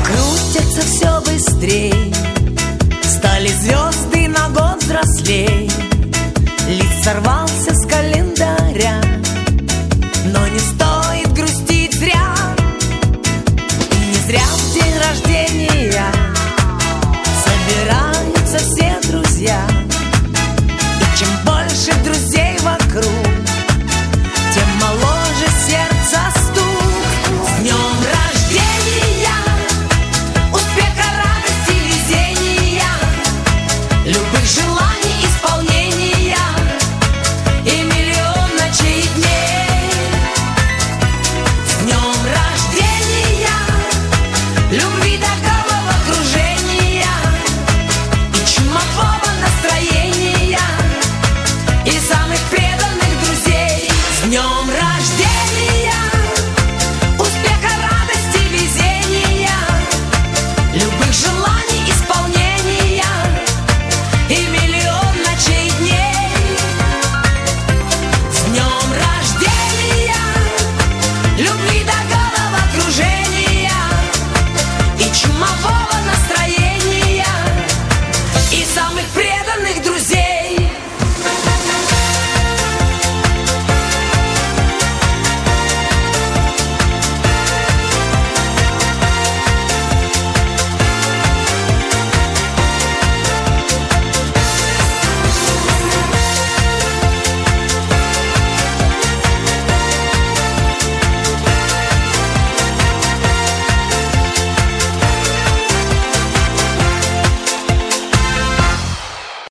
крутятся все быстрей, стали звезды на год взрослей. Лист сорвался с календаря, но не стоит грустить зря. Не зря в день рождения собираются все друзья.